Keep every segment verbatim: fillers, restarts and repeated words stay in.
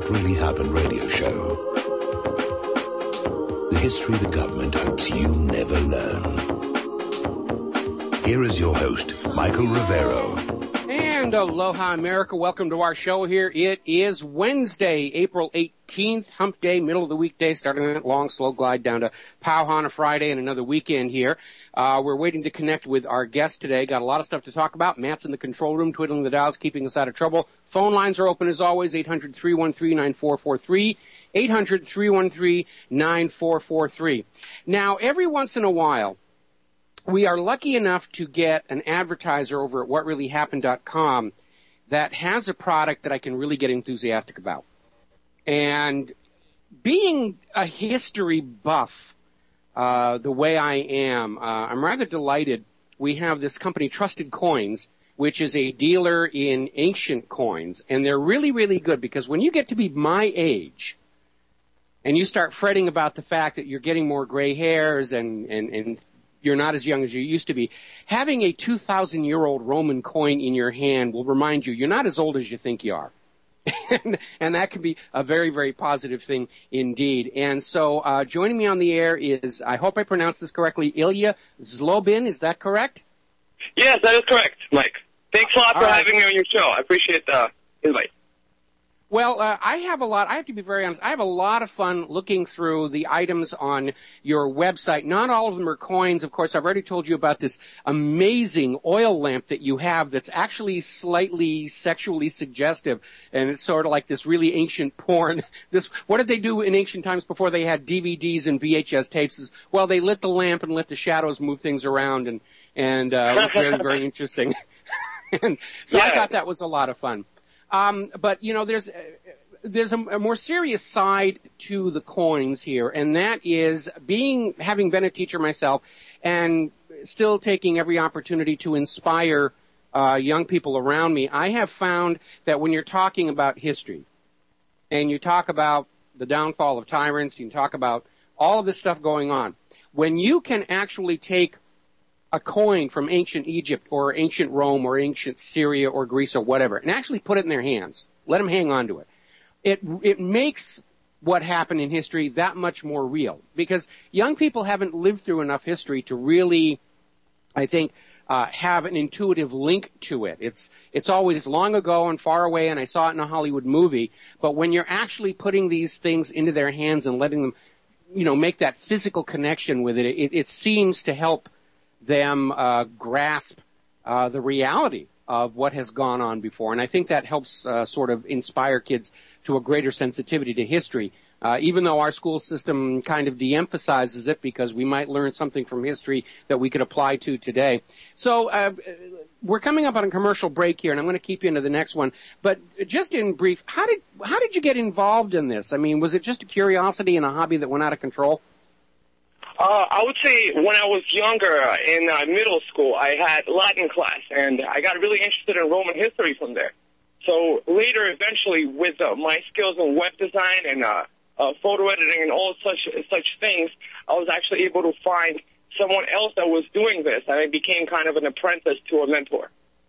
What Really Happened radio show. The history the government hopes you'll never learn. Here is your host, Michael Rivero. And aloha, America. Welcome to our show here. It is Wednesday, April eighteenth, hump day, middle of the weekday, starting that long, slow glide down to Pauhana Friday and another weekend here. Uh, we're waiting to connect with our guest today. Got a lot of stuff to talk about. Matt's in the control room, twiddling the dials, keeping us out of trouble. Phone lines are open as always, eight hundred, three one three, nine four four three, eight hundred, three one three, nine four four three. Now, every once in a while, we are lucky enough to get an advertiser over at what really happened dot com that has a product that I can really get enthusiastic about. And being a history buff, uh, the way I am, uh, I'm rather delighted. We have this company, Trusted Coins, which is a dealer in ancient coins. And they're really, really good because when you get to be my age and you start fretting about the fact that you're getting more gray hairs and, and, and you're not as young as you used to be, having a two thousand year old Roman coin in your hand will remind you you're not as old as you think you are. and, and that can be a very, very positive thing indeed. And so uh, joining me on the air is, I hope I pronounced this correctly, Ilya Zlobin. Is that correct? Yes, that is correct, Mike. Thanks a lot All for right. having me on your show. I appreciate the invite. Well, uh, I have a lot, I have to be very honest, I have a lot of fun looking through the items on your website. Not all of them are coins. Of course, I've already told you about this amazing oil lamp that you have that's actually slightly sexually suggestive. And it's sort of like this really ancient porn. This, what did they do in ancient times before they had D V Ds and V H S tapes? Is, well, they lit the lamp and let the shadows move things around, and, and uh, it was very, very interesting. And so yeah. I thought that was a lot of fun. Um, but, you know, there's, uh, there's a, a more serious side to the coins here, and that is being, having been a teacher myself and still taking every opportunity to inspire, uh, young people around me. I have found that when you're talking about history and you talk about the downfall of tyrants, you talk about all of this stuff going on, when you can actually take a coin from ancient Egypt or ancient Rome or ancient Syria or Greece or whatever, and actually put it in their hands. Let them hang on to it. It it makes what happened in history that much more real, because young people haven't lived through enough history to really, I think, uh, have an intuitive link to it. It's it's always long ago and far away, and I saw it in a Hollywood movie. But when you're actually putting these things into their hands and letting them, you know, make that physical connection with it, it, it seems to help them uh, grasp uh, the reality of what has gone on before. And I think that helps uh, sort of inspire kids to a greater sensitivity to history, uh, even though our school system kind of de-emphasizes it because we might learn something from history that we could apply to today. So uh, we're coming up on a commercial break here, and I'm going to keep you into the next one. But just in brief, how did how did you get involved in this? I mean, was it just a curiosity and a hobby that went out of control? Uh, I would say when I was younger, uh, in uh, middle school, I had Latin class, and I got really interested in Roman history from there. So later, eventually, with uh, my skills in web design and uh, uh, photo editing and all such such things, I was actually able to find someone else that was doing this, and I became kind of an apprentice to a mentor.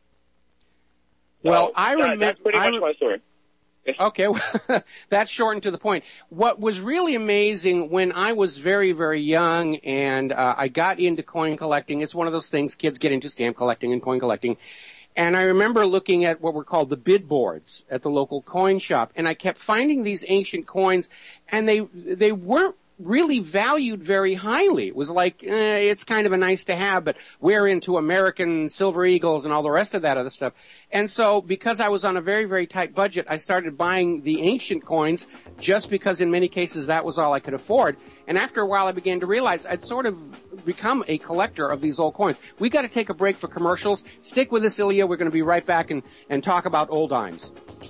Well, so I remember... That, that's pretty much my story. Okay, well, that's shortened to the point. What was really amazing when I was very, very young and uh, I got into coin collecting, it's one of those things kids get into, stamp collecting and coin collecting, and I remember looking at what were called the bid boards at the local coin shop, and I kept finding these ancient coins, and they they weren't really valued very highly. It was like, eh, it's kind of a nice to have, but we're into American Silver Eagles and all the rest of that other stuff. And so because I was on a very, very tight budget, I started buying the ancient coins just because in many cases that was all I could afford. And after a while I began to realize I'd sort of become a collector of these old coins. We got to take a break for commercials. Stick with us, Ilya. We're going to be right back and, and talk about old dimes.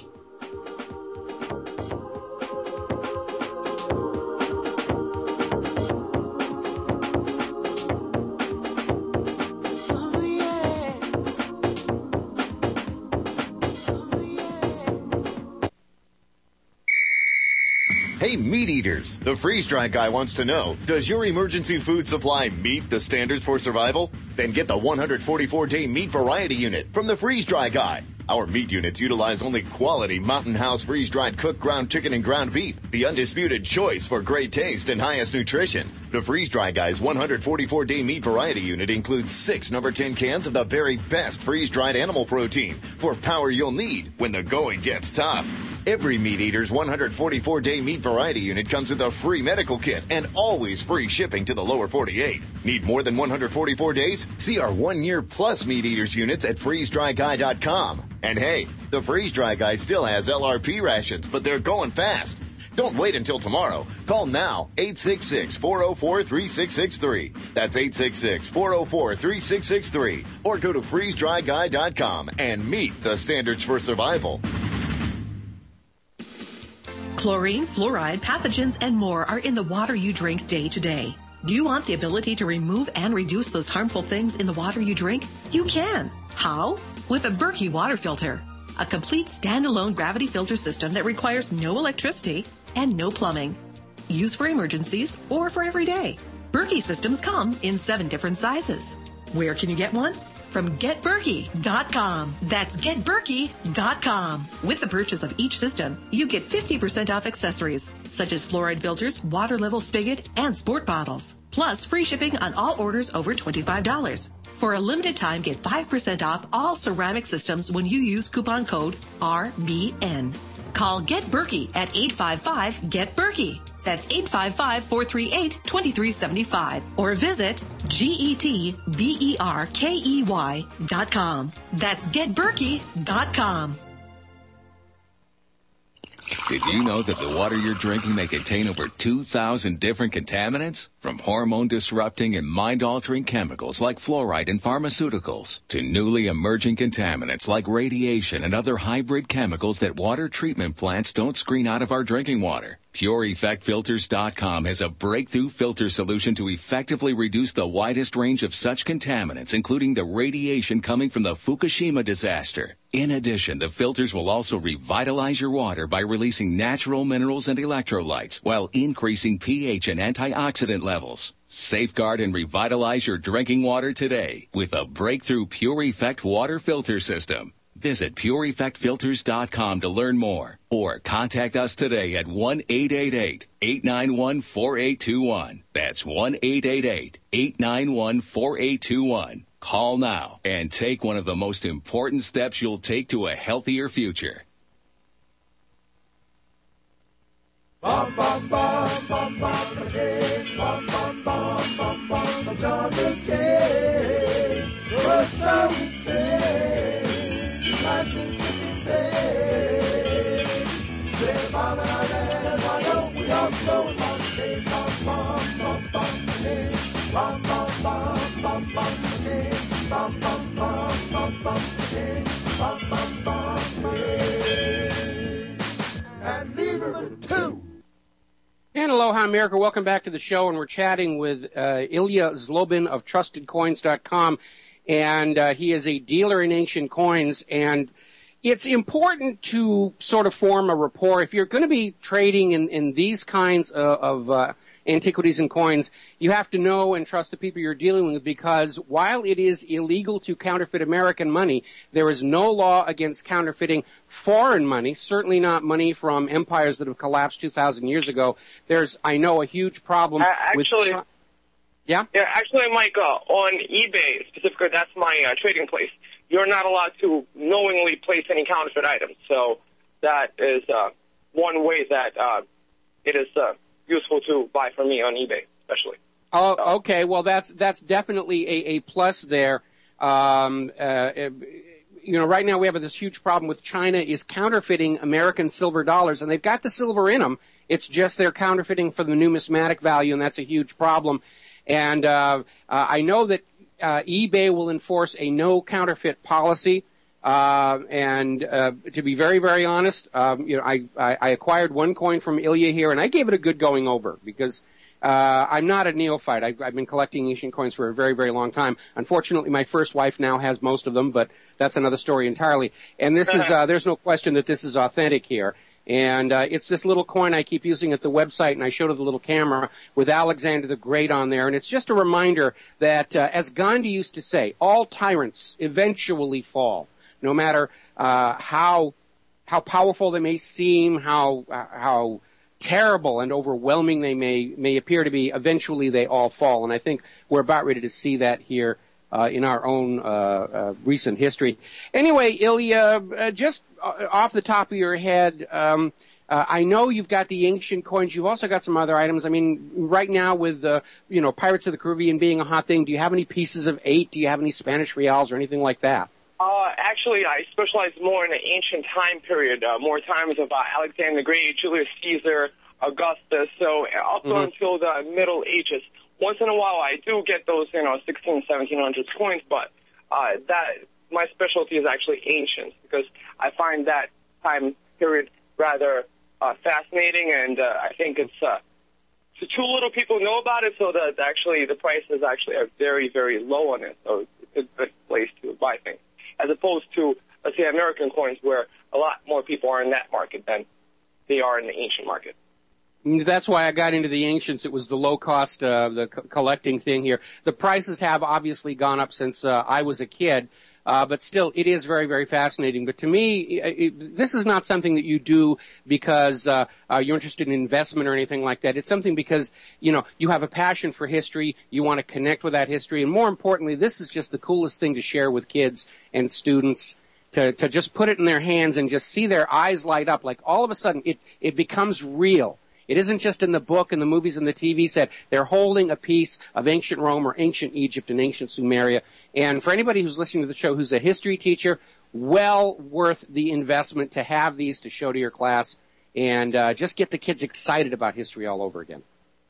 Hey, meat eaters, the freeze-dry guy wants to know, does your emergency food supply meet the standards for survival? Then get the one hundred forty-four day meat variety unit from the freeze-dry guy. Our meat units utilize only quality Mountain House freeze-dried cooked ground chicken and ground beef, the undisputed choice for great taste and highest nutrition. The Freeze-Dry Guy's one hundred forty-four day meat variety unit includes six number ten cans of the very best freeze-dried animal protein for power you'll need when the going gets tough. Every Meat Eater's one hundred forty-four day meat variety unit comes with a free medical kit and always free shipping to the lower forty-eight. Need more than one hundred forty-four days? See our one-year plus Meat Eaters units at freeze dry guy dot com. And hey, the Freeze-Dry Guy still has L R P rations, but they're going fast. Don't wait until tomorrow. Call now, eight six six, four oh four, three six six three. That's eight six six, four oh four, three six six three. Or go to freeze dry guy dot com and meet the standards for survival. Chlorine, fluoride, pathogens, and more are in the water you drink day to day. Do you want the ability to remove and reduce those harmful things in the water you drink? You can. How? With a Berkey water filter. A complete standalone gravity filter system that requires no electricity and no plumbing. Used for emergencies or for every day. Berkey systems come in seven different sizes. Where can you get one? From get berkey dot com. That's get berkey dot com. With the purchase of each system, you get fifty percent off accessories, such as fluoride filters, water level spigot, and sport bottles. Plus, free shipping on all orders over twenty-five dollars. For a limited time, get five percent off all ceramic systems when you use coupon code R B N. Call Get Berkey at eight five five, get berkey. That's eight five five, four three eight, two three seven five. Or visit G E T B E R K E Y dot com. That's get berkey dot com. Did you know that the water you're drinking may contain over two thousand different contaminants? From hormone-disrupting and mind-altering chemicals like fluoride in pharmaceuticals to newly emerging contaminants like radiation and other hybrid chemicals that water treatment plants don't screen out of our drinking water. Pure Effect Filters dot com has a breakthrough filter solution to effectively reduce the widest range of such contaminants, including the radiation coming from the Fukushima disaster. In addition, the filters will also revitalize your water by releasing natural minerals and electrolytes while increasing pH and antioxidant levels. Safeguard and revitalize your drinking water today with a breakthrough Pure Effect water filter system. Visit Pure Effect Filters dot com to learn more or contact us today at one eight eight eight, eight nine one, four eight two one. That's one eight eight eight, eight nine one, four eight two one. Call now and take one of the most important steps you'll take to a healthier future. Bum, bum, bum, bum, bum, again. Bum, bum, bum, bum, bum, John again. First I would say, nights in fifty days. Say, Mom and I land, why don't we all go and bum, again. Bum, bum, bum, bum, again. Bum, bum, bum, bum, bum, again. Bum, bum, bum, bum, bum, again. Bum, bum, bum, again. And leave her with two. And aloha, America. Welcome back to the show. And we're chatting with uh, Ilya Zlobin of trusted coins dot com. And uh, he is a dealer in ancient coins. And it's important to sort of form a rapport. If you're going to be trading in, in these kinds of, of uh, antiquities and coins, you have to know and trust the people you're dealing with, because while it is illegal to counterfeit American money, there is no law against counterfeiting foreign money, certainly not money from empires that have collapsed two thousand years ago. There's, I know, a huge problem uh, actually, with... Yeah? Yeah, actually, Mike, uh, on eBay specifically, that's my uh, trading place. You're not allowed to knowingly place any counterfeit items. So that is uh, one way that uh, it is uh, useful to buy from me on eBay, especially. Oh, so. Okay. Well, that's that's definitely a, a plus there. Um, uh, you know, right now we have this huge problem with China is counterfeiting American silver dollars, and they've got the silver in them. It's just they're counterfeiting for the numismatic value, and that's a huge problem. And uh, uh, I know that uh, eBay will enforce a no counterfeit policy. Uh, and uh, to be very, very honest, um, you know, I, I, I acquired one coin from Ilya here, and I gave it a good going over because uh, I'm not a neophyte. I've, I've been collecting ancient coins for a very, very long time. Unfortunately, my first wife now has most of them, but that's another story entirely. And this is uh, there's no question that this is authentic here. And uh, it's this little coin I keep using at the website, and I showed it the little camera with Alexander the Great on there. And it's just a reminder that, uh, as Gandhi used to say, all tyrants eventually fall. no matter uh, how how powerful they may seem, how uh, how terrible and overwhelming they may may appear to be, eventually they all fall. And I think we're about ready to see that here uh, in our own uh, uh, recent history. Anyway, Ilya, uh, just off the top of your head, um, uh, I know you've got the ancient coins. You've also got some other items. I mean, right now with uh, you know Pirates of the Caribbean being a hot thing, do you have any pieces of eight? Do you have any Spanish reals or anything like that? Uh, actually, I specialize more in the ancient time period, uh, more times of uh, Alexander the Great, Julius Caesar, Augustus, so up Mm-hmm. until the Middle Ages. Once in a while, I do get those, you know, sixteen, seventeen hundreds coins, but uh, that my specialty is actually ancient because I find that time period rather uh, fascinating, and uh, I think it's uh, so too little people know about it, so that actually the prices actually are very, very low on it. So it's a good place to buy things, as opposed to, let's say, American coins, where a lot more people are in that market than they are in the ancient market. That's why I got into the ancients. It was the low cost, uh, the co- collecting thing here. The prices have obviously gone up since uh, I was a kid, uh, but still, it is very, very fascinating. But to me, it, it, this is not something that you do because uh, uh, you're interested in investment or anything like that. It's something because, you know, you have a passion for history. You want to connect with that history. And more importantly, this is just the coolest thing to share with kids and students. To, to just put it in their hands and just see their eyes light up. Like all of a sudden, it, it becomes real. It isn't just in the book and the movies and the T V set. They're holding a piece of ancient Rome or ancient Egypt and ancient Sumeria. And for anybody who's listening to the show who's a history teacher, well worth the investment to have these to show to your class and uh, just get the kids excited about history all over again.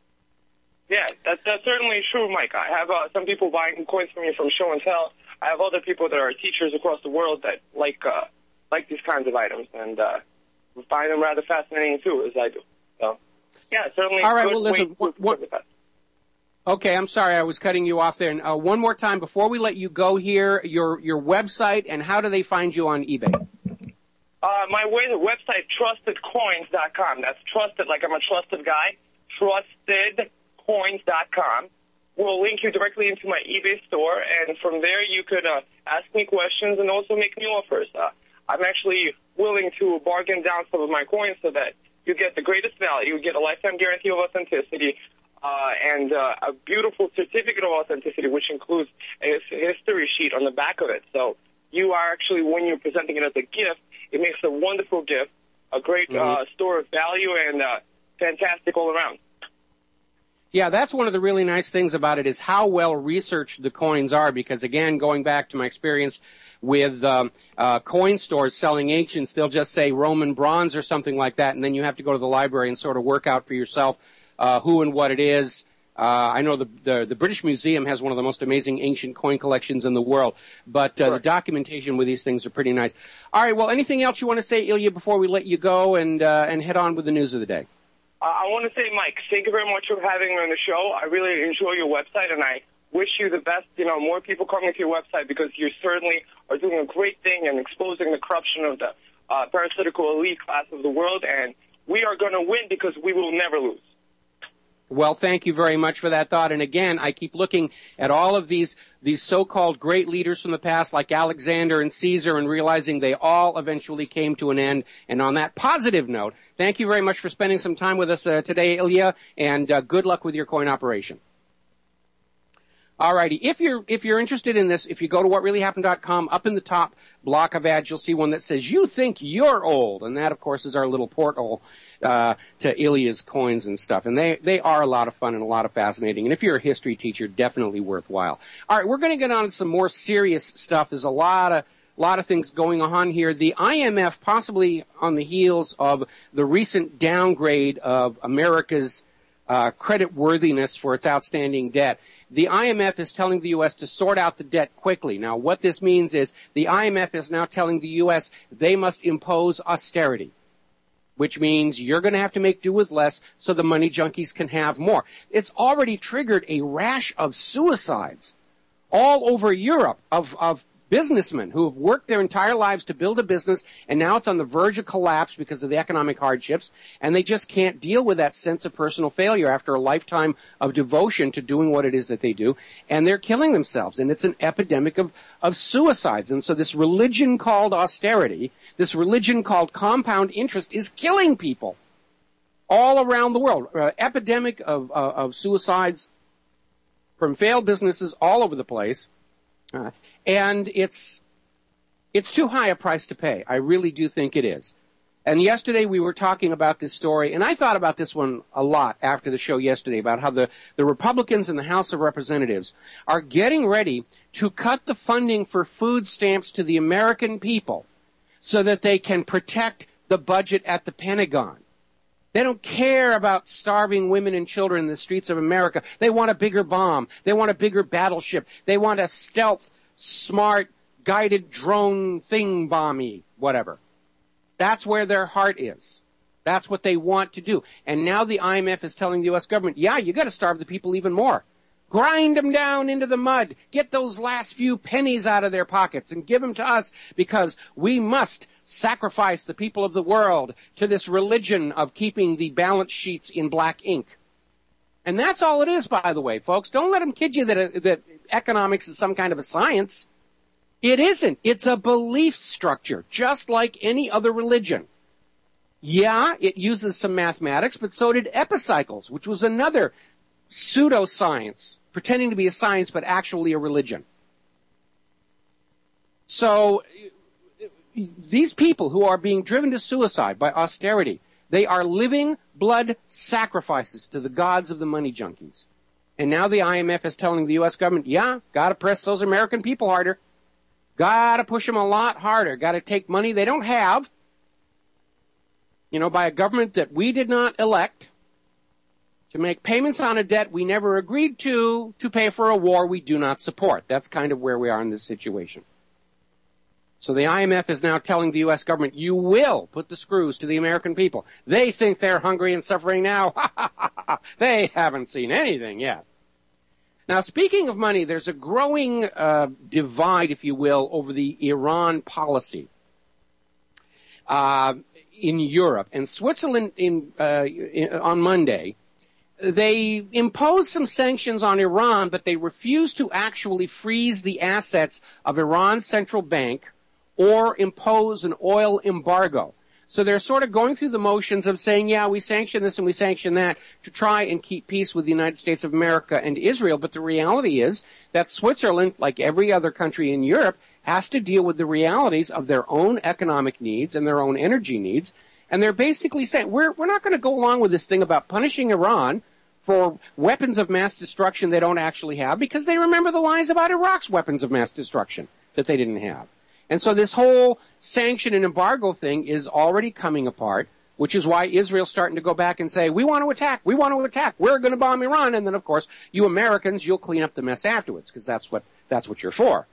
Yeah, that, that's certainly true, Mike. I have uh, some people buying coins from me from Show and Tell. I have other people that are teachers across the world that like uh, like these kinds of items and uh, find them rather fascinating, too, as I do. So, yeah, certainly. All right, good well, listen. What, what, okay, I'm sorry, I was cutting you off there. And uh, one more time before we let you go here, your your website and how do they find you on eBay? Uh, my way, website, trusted coins dot com. That's trusted, like I'm a trusted guy. trusted coins dot com. We'll link you directly into my eBay store, and from there you could uh, ask me questions and also make me offers. Uh, I'm actually willing to bargain down some of my coins so that you get the greatest value, you get a lifetime guarantee of authenticity, uh, and uh, a beautiful certificate of authenticity, which includes a history sheet on the back of it. So you are actually, when you're presenting it as a gift, it makes a wonderful gift, a great mm-hmm. uh, store of value, and uh, fantastic all around. Yeah, that's one of the really nice things about it is how well researched the coins are because, again, going back to my experience with um, uh, coin stores selling ancients, they'll just say Roman bronze or something like that, and then you have to go to the library and sort of work out for yourself uh, who and what it is. Uh, I know the, the the British Museum has one of the most amazing ancient coin collections in the world, but uh, the documentation with these things are pretty nice. All right, well, anything else you want to say, Ilya, before we let you go and uh, and head on with the news of the day? Uh, I want to say, Mike, thank you very much for having me on the show. I really enjoy your website, and I wish you the best, you know, more people coming to your website because you certainly are doing a great thing and exposing the corruption of the uh, parasitical elite class of the world, and we are going to win because we will never lose. Well, thank you very much for that thought. And again, I keep looking at all of these these so-called great leaders from the past like Alexander and Caesar and realizing they all eventually came to an end. And on that positive note, thank you very much for spending some time with us uh, today, Ilya, and uh, good luck with your coin operation. All righty. If you're if you're interested in this, if you go to what really happened dot com, up in the top block of ads, you'll see one that says, "You think you're old." And that, of course, is our little porthole uh, to Ilya's coins and stuff. And they, they are a lot of fun and a lot of fascinating. And if you're a history teacher, definitely worthwhile. All right, we're going to get on to some more serious stuff. There's a lot of lot of things going on here. The I M F, possibly on the heels of the recent downgrade of America's uh, credit worthiness for its outstanding debt, the I M F is telling the U S to sort out the debt quickly. Now, what this means is the I M F is now telling the U S they must impose austerity, which means you're going to have to make do with less so the money junkies can have more. It's already triggered a rash of suicides all over Europe of, of businessmen who have worked their entire lives to build a business, and now it's on the verge of collapse because of the economic hardships, and they just can't deal with that sense of personal failure after a lifetime of devotion to doing what it is that they do, and they're killing themselves. And it's an epidemic of, of suicides. And so this religion called austerity, this religion called compound interest, is killing people all around the world. Uh, epidemic of, uh, of suicides from failed businesses all over the place. Uh, and it's it's too high a price to pay. I really do think it is. And yesterday we were talking about this story, and I thought about this one a lot after the show yesterday, about how the, the Republicans in the House of Representatives are getting ready to cut the funding for food stamps to the American people so that they can protect the budget at the Pentagon. They don't care about starving women and children in the streets of America. They want a bigger bomb. They want a bigger battleship. They want a stealth, smart, guided drone thing bomby, whatever. That's where their heart is. That's what they want to do. And now the I M F is telling the U S government, yeah, you got to starve the people even more. Grind them down into the mud. Get those last few pennies out of their pockets and give them to us, because we must sacrifice the people of the world to this religion of keeping the balance sheets in black ink. And that's all it is, by the way, folks. Don't let them kid you that, uh, that economics is some kind of a science. It isn't. It's a belief structure, just like any other religion. Yeah, it uses some mathematics, but so did epicycles, which was another pseudoscience, pretending to be a science, but actually a religion. So these people who are being driven to suicide by austerity, they are living blood sacrifices to the gods of the money junkies. And now the I M F is telling the U S government, yeah, got to press those American people harder. Got to push them a lot harder. Got to take money they don't have, you know, by a government that we did not elect, to make payments on a debt we never agreed to, to pay for a war we do not support. That's kind of where we are in this situation. So the I M F is now telling the U S government, you will put the screws to the American people. They think they're hungry and suffering now. They haven't seen anything yet. Now, speaking of money, there's a growing uh, divide, if you will, over the Iran policy uh, in Europe. And Switzerland, in, uh, in, on Monday, they imposed some sanctions on Iran, but they refused to actually freeze the assets of Iran's central bank or impose an oil embargo. So they're sort of going through the motions of saying, yeah, we sanction this and we sanction that to try and keep peace with the United States of America and Israel. But the reality is that Switzerland, like every other country in Europe, has to deal with the realities of their own economic needs and their own energy needs. And they're basically saying, we're, we're not going to go along with this thing about punishing Iran for weapons of mass destruction they don't actually have, because they remember the lies about Iraq's weapons of mass destruction that they didn't have. And so this whole sanction and embargo thing is already coming apart, which is why Israel's starting to go back and say, we want to attack, we want to attack, we're going to bomb Iran. And then, of course, you Americans, you'll clean up the mess afterwards, because that's what, that's what you're for.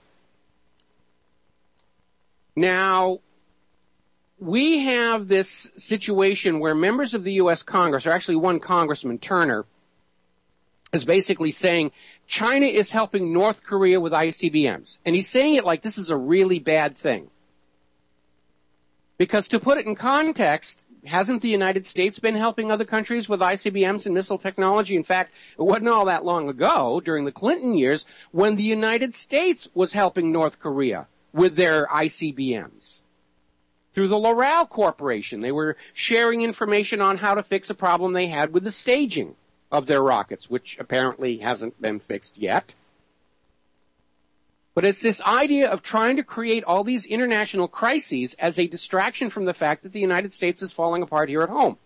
Now, we have this situation where members of the U S Congress, or actually one Congressman, Turner, is basically saying China is helping North Korea with I C B Ms. And he's saying it like this is a really bad thing. Because to put it in context, hasn't the United States been helping other countries with I C B Ms and missile technology? In fact, it wasn't all that long ago, during the Clinton years, when the United States was helping North Korea with their I C B Ms. Through the Loral Corporation, they were sharing information on how to fix a problem they had with the staging of their rockets, which apparently hasn't been fixed yet. But it's this idea of trying to create all these international crises as a distraction from the fact that the United States is falling apart here at home.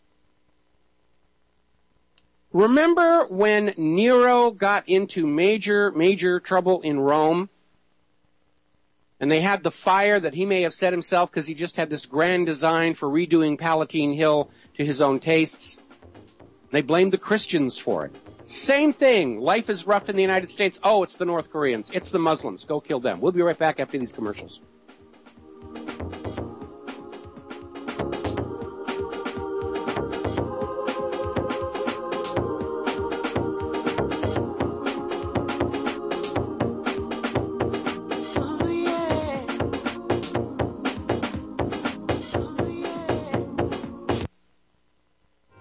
Remember when Nero got into major, major trouble in Rome? And they had the fire that he may have set himself because he just had this grand design for redoing Palatine Hill to his own tastes. They blamed the Christians for it. Same thing. Life is rough in the United States. Oh, it's the North Koreans. It's the Muslims. Go kill them. We'll be right back after these commercials. Oh, yeah.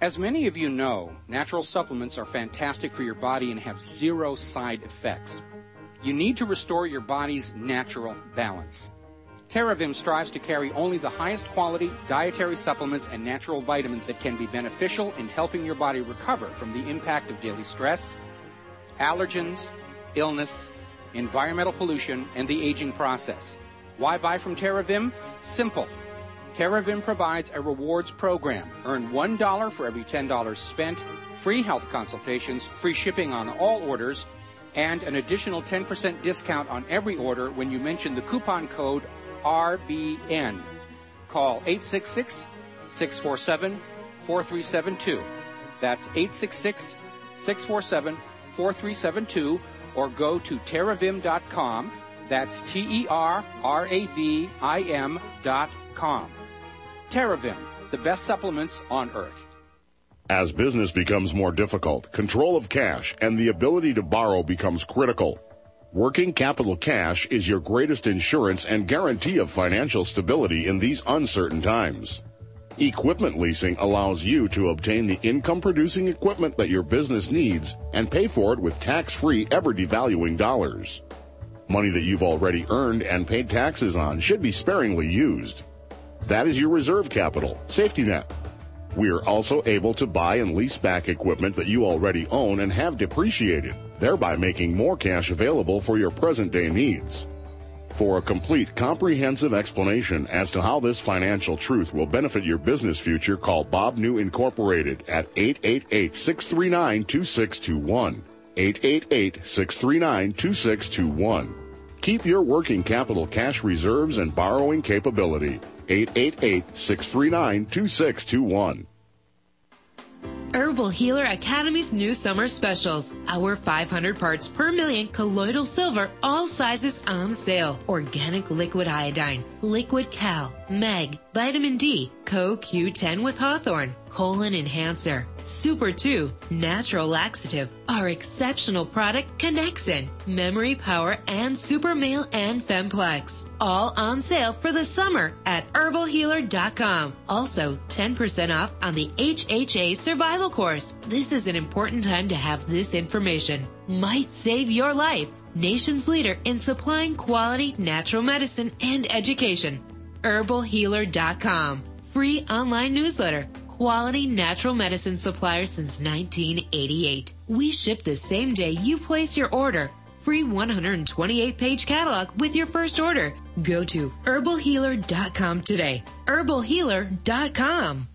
As many of you know, natural supplements are fantastic for your body and have zero side effects. You need to restore your body's natural balance. TerraVim strives to carry only the highest quality dietary supplements and natural vitamins that can be beneficial in helping your body recover from the impact of daily stress, allergens, illness, environmental pollution, and the aging process. Why buy from TerraVim? Simple. TerraVim provides a rewards program. Earn one dollar for every ten dollars spent, free health consultations, free shipping on all orders, and an additional ten percent discount on every order when you mention the coupon code R B N. Call eight six six, six four seven, four three seven two. That's eight six six, six four seven, four three seven two, or go to terravim dot com. That's T E R R A V I M dot com. TerraVim, the best supplements on earth. As business becomes more difficult, control of cash and the ability to borrow becomes critical. Working capital cash is your greatest insurance and guarantee of financial stability in these uncertain times. Equipment leasing allows you to obtain the income-producing equipment that your business needs and pay for it with tax-free, ever-devaluing dollars. Money that you've already earned and paid taxes on should be sparingly used. That is your reserve capital, safety net. We are also able to buy and lease back equipment that you already own and have depreciated, thereby making more cash available for your present-day needs. For a complete, comprehensive explanation as to how this financial truth will benefit your business future, call Bob New Incorporated at eight eight eight, six three nine, two six two one. eight eight eight, six three nine, two six two one. Keep your working capital cash reserves and borrowing capability. eight eight eight, six three nine, two six two one. Herbal Healer Academy's new summer specials. Our five hundred parts per million colloidal silver, all sizes on sale. Organic liquid iodine, liquid cal, mag, vitamin D, Co Q ten with Hawthorne, colon enhancer, Super two, natural laxative. Our exceptional product Connexin, memory power, and Super Male and Femplex. All on sale for the summer at herbal healer dot com. Also, ten percent off on the H H A Survival Course. This is an important time to have this information. Might save your life. Nation's leader in supplying quality natural medicine and education. herbal healer dot com. Free online newsletter. Quality natural medicine supplier since nineteen eighty-eight. We ship the same day you place your order. Free one hundred twenty-eight page catalog with your first order. Go to herbal healer dot com today. herbal healer dot com.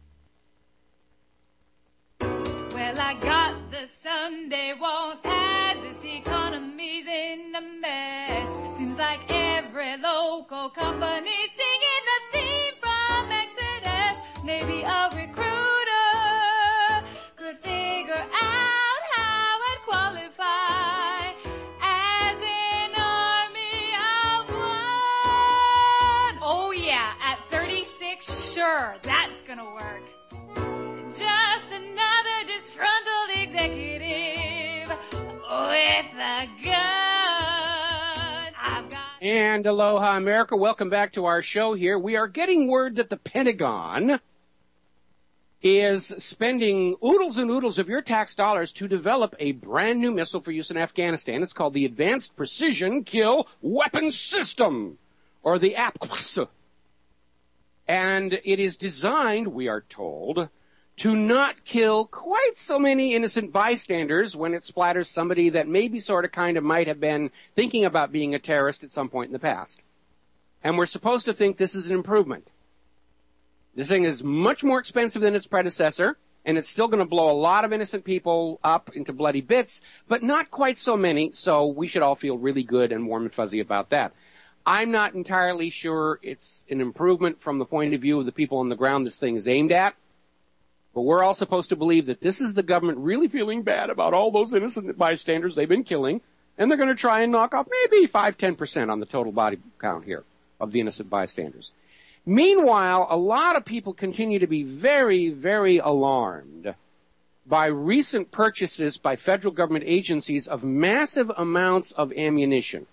Well, I got the Sunday won't as this economy's in a mess. Seems like every local company singing the theme from Exodus. Maybe a recruiter could figure out how I'd qualify as an army of one. Oh yeah, at thirty-six, sure, that's gonna work. Just another disgruntled executive with a gun. I've got. And aloha, America. Welcome back to our show here. We are getting word that the Pentagon is spending oodles and oodles of your tax dollars to develop a brand new missile for use in Afghanistan. It's called the Advanced Precision Kill Weapon System, or the A P C. And it is designed, we are told, to not kill quite so many innocent bystanders when it splatters somebody that maybe sort of kind of might have been thinking about being a terrorist at some point in the past. And we're supposed to think this is an improvement. This thing is much more expensive than its predecessor, and it's still going to blow a lot of innocent people up into bloody bits, but not quite so many, so we should all feel really good and warm and fuzzy about that. I'm not entirely sure it's an improvement from the point of view of the people on the ground this thing is aimed at. But we're all supposed to believe that this is the government really feeling bad about all those innocent bystanders they've been killing, and they're going to try and knock off maybe five, ten percent on the total body count here of the innocent bystanders. Meanwhile, a lot of people continue to be very, very alarmed by recent purchases by federal government agencies of massive amounts of ammunition.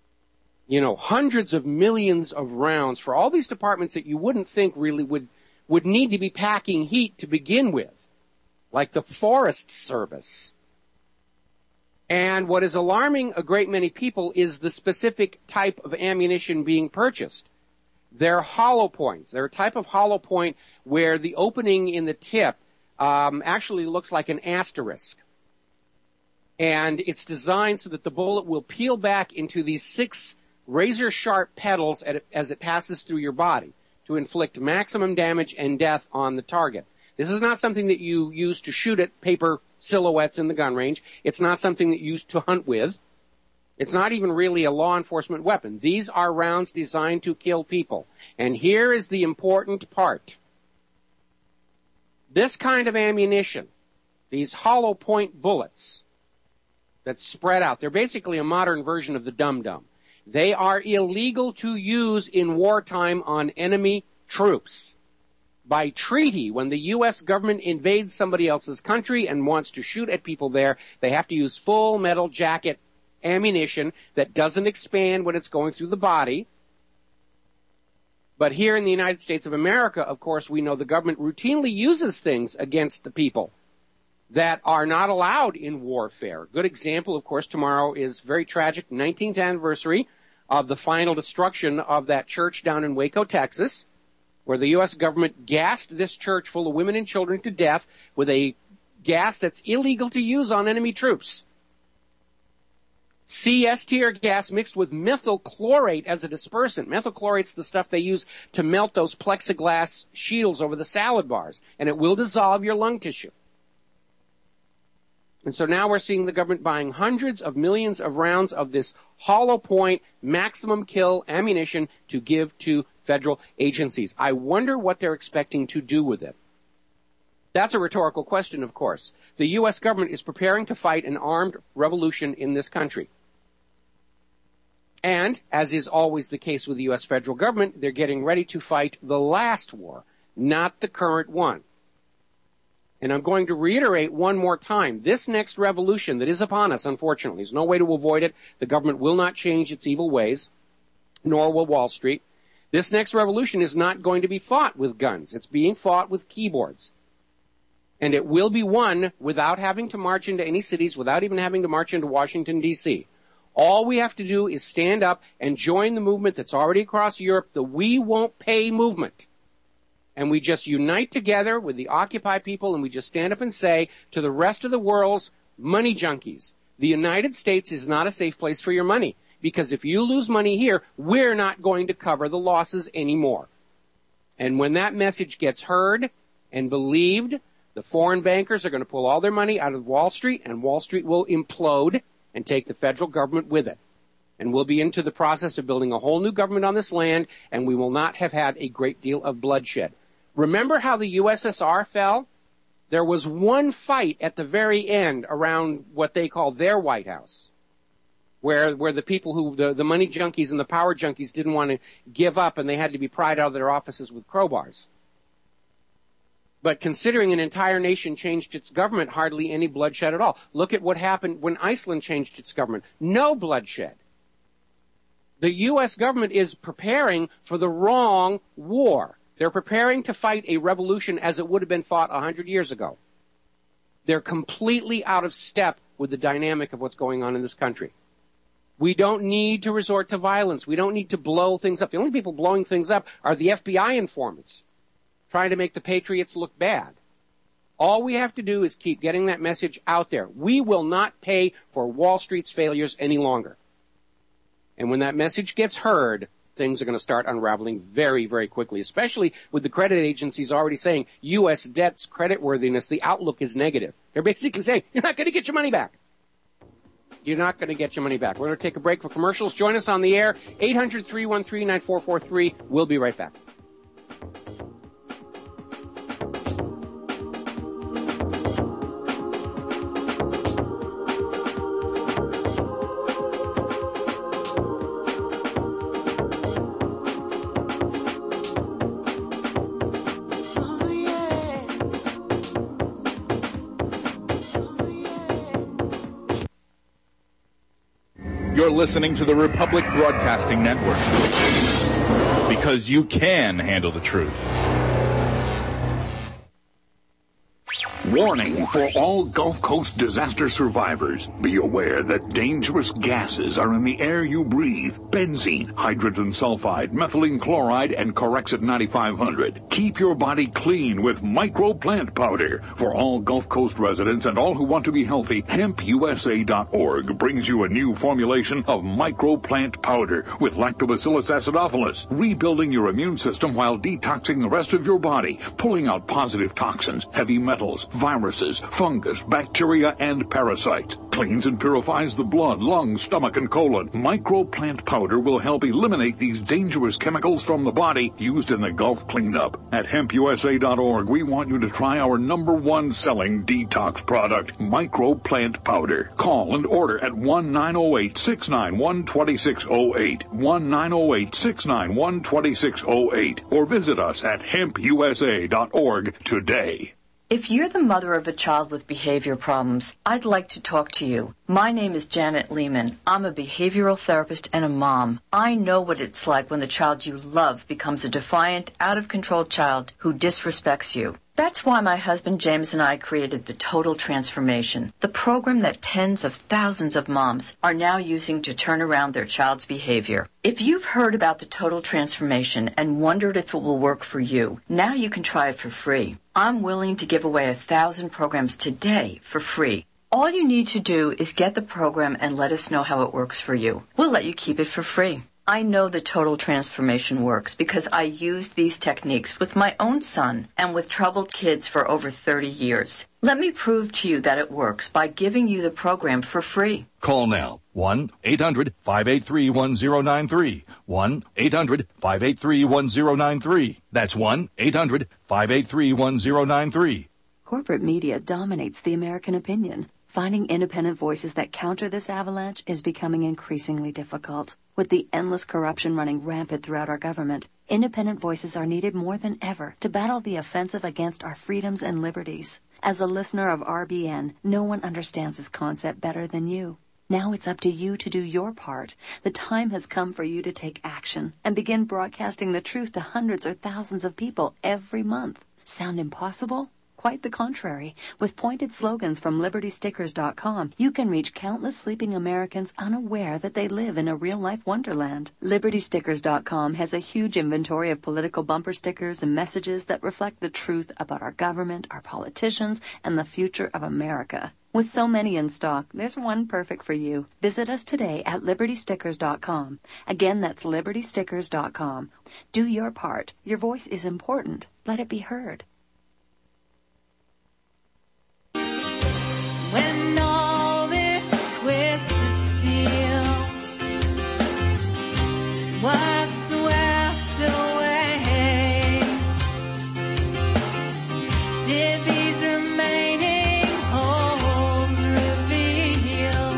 You know, hundreds of millions of rounds for all these departments that you wouldn't think really would would need to be packing heat to begin with, like the Forest Service. And what is alarming a great many people is the specific type of ammunition being purchased. They're hollow points. They're a type of hollow point where the opening in the tip um, actually looks like an asterisk. And it's designed so that the bullet will peel back into these six razor-sharp petals as it passes through your body to inflict maximum damage and death on the target. This is not something that you use to shoot at paper silhouettes in the gun range. It's not something that you use to hunt with. It's not even really a law enforcement weapon. These are rounds designed to kill people. And here is the important part. This kind of ammunition, these hollow point bullets that spread out, they're basically a modern version of the dum-dum. They are illegal to use in wartime on enemy troops. By treaty, when the U S government invades somebody else's country and wants to shoot at people there, they have to use full metal jacket ammunition that doesn't expand when it's going through the body. But here in the United States of America, of course, we know the government routinely uses things against the people that are not allowed in warfare. Good example, of course, tomorrow is very tragic, nineteenth anniversary of the final destruction of that church down in Waco, Texas, where the U S government gassed this church full of women and children to death with a gas that's illegal to use on enemy troops. C S tear gas mixed with methyl chlorate as a dispersant. Methyl chlorate's the stuff they use to melt those plexiglass shields over the salad bars, and it will dissolve your lung tissue. And so now we're seeing the government buying hundreds of millions of rounds of this hollow point maximum kill ammunition to give to federal agencies. I wonder what they're expecting to do with it. That's a rhetorical question, of course. The U S government is preparing to fight an armed revolution in this country. And, as is always the case with the U S federal government, they're getting ready to fight the last war, not the current one. And I'm going to reiterate one more time, this next revolution that is upon us, unfortunately, there's no way to avoid it. The government will not change its evil ways, nor will Wall Street. This next revolution is not going to be fought with guns. It's being fought with keyboards. And it will be won without having to march into any cities, without even having to march into Washington, D C All we have to do is stand up and join the movement that's already across Europe, the We Won't Pay movement. And we just unite together with the Occupy people, and we just stand up and say to the rest of the world's money junkies, the United States is not a safe place for your money. Because if you lose money here, we're not going to cover the losses anymore. And when that message gets heard and believed, the foreign bankers are going to pull all their money out of Wall Street, and Wall Street will implode and take the federal government with it. And we'll be into the process of building a whole new government on this land, and we will not have had a great deal of bloodshed. Remember how the U S S R fell? There was one fight at the very end around what they call their White House, where where the people who, the, the money junkies and the power junkies didn't want to give up, and they had to be pried out of their offices with crowbars. But considering an entire nation changed its government, hardly any bloodshed at all. Look at what happened when Iceland changed its government. No bloodshed. The U S government is preparing for the wrong war. They're preparing to fight a revolution as it would have been fought a hundred years ago. They're completely out of step with the dynamic of what's going on in this country. We don't need to resort to violence. We don't need to blow things up. The only people blowing things up are the F B I informants, trying to make the patriots look bad. All we have to do is keep getting that message out there. We will not pay for Wall Street's failures any longer. And when that message gets heard, things are going to start unraveling very, very quickly, especially with the credit agencies already saying U S debt's creditworthiness, the outlook is negative. They're basically saying, you're not going to get your money back. You're not going to get your money back. We're going to take a break for commercials. Join us on the air, eight hundred, three one three, nine four four three. We'll be right back. You're listening to the Republic Broadcasting Network, because you can handle the truth. Warning for all Gulf Coast disaster survivors. Be aware that dangerous gases are in the air you breathe. Benzene, hydrogen sulfide, methylene chloride, and Corexit ninety-five hundred. Keep your body clean with Micro Plant Powder. For all Gulf Coast residents and all who want to be healthy, hemp u s a dot org brings you a new formulation of Micro Plant Powder with Lactobacillus acidophilus, rebuilding your immune system while detoxing the rest of your body, pulling out positive toxins, heavy metals, viruses, fungus, bacteria, and parasites. Cleans and purifies the blood, lungs, stomach, and colon. Micro Plant Powder will help eliminate these dangerous chemicals from the body used in the Gulf cleanup. At hemp u s a dot org, we want you to try our number one selling detox product, Micro Plant Powder. Call and order at one nine zero eight, six nine one, two six zero eight, one nine zero eight, six nine one, two six zero eight, or visit us at hemp u s a dot org today. If you're the mother of a child with behavior problems, I'd like to talk to you. My name is Janet Lehman. I'm a behavioral therapist and a mom. I know what it's like when the child you love becomes a defiant, out-of-control child who disrespects you. That's why my husband James and I created the Total Transformation, the program that tens of thousands of moms are now using to turn around their child's behavior. If you've heard about the Total Transformation and wondered if it will work for you, now you can try it for free. I'm willing to give away a thousand programs today for free. All you need to do is get the program and let us know how it works for you. We'll let you keep it for free. I know the Total Transformation works because I used these techniques with my own son and with troubled kids for over thirty years. Let me prove to you that it works by giving you the program for free. Call now. one eight hundred, five eight three, one zero nine three. one eight hundred, five eight three, one zero nine three. That's one eight hundred, five eight three, one zero nine three. Corporate media dominates the American opinion. Finding independent voices that counter this avalanche is becoming increasingly difficult. With the endless corruption running rampant throughout our government, independent voices are needed more than ever to battle the offensive against our freedoms and liberties. As a listener of R B N, no one understands this concept better than you. Now it's up to you to do your part. The time has come for you to take action and begin broadcasting the truth to hundreds or thousands of people every month. Sound impossible? Quite the contrary. With pointed slogans from Liberty Stickers dot com, you can reach countless sleeping Americans unaware that they live in a real-life wonderland. Liberty Stickers dot com has a huge inventory of political bumper stickers and messages that reflect the truth about our government, our politicians, and the future of America. With so many in stock, there's one perfect for you. Visit us today at Liberty Stickers dot com. Again, that's Liberty Stickers dot com. Do your part. Your voice is important. Let it be heard. When all this twisted steel was swept away, did these remaining holes reveal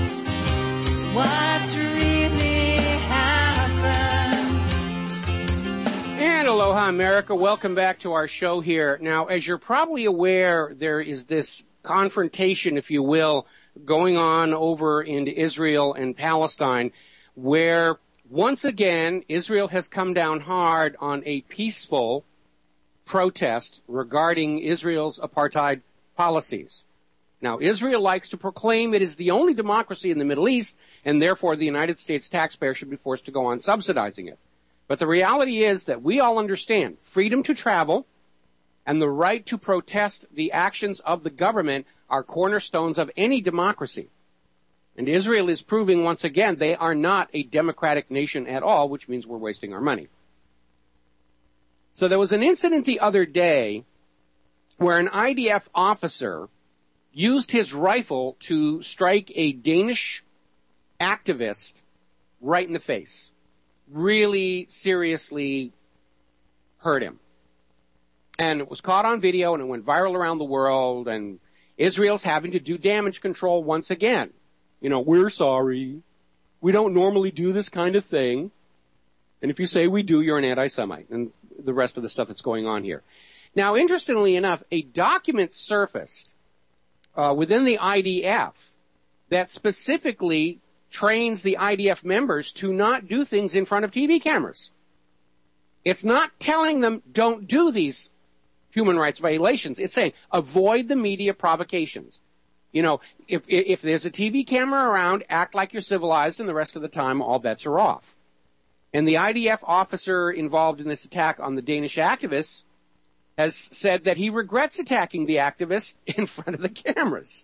what really happened? And aloha, America. Welcome back to our show here. Now, as you're probably aware, there is this confrontation, if you will, going on over in Israel and Palestine, where once again Israel has come down hard on a peaceful protest regarding Israel's apartheid policies. Now, Israel likes to proclaim it is the only democracy in the Middle East, and therefore the United States taxpayer should be forced to go on subsidizing it. But the reality is that we all understand freedom to travel and the right to protest the actions of the government are cornerstones of any democracy. And Israel is proving once again they are not a democratic nation at all, which means we're wasting our money. So there was an incident the other day where an I D F officer used his rifle to strike a Danish activist right in the face. Really seriously hurt him. And it was caught on video, and it went viral around the world, and Israel's having to do damage control once again. You know, we're sorry. We don't normally do this kind of thing. And if you say we do, you're an anti-Semite, and the rest of the stuff that's going on here. Now, interestingly enough, a document surfaced uh, within the I D F that specifically trains the I D F members to not do things in front of T V cameras. It's not telling them don't do these human rights violations. It's saying avoid the media provocations. You know, if if there's a T V camera around, act like you're civilized, and the rest of the time, all bets are off. And the I D F officer involved in this attack on the Danish activists has said that he regrets attacking the activists in front of the cameras.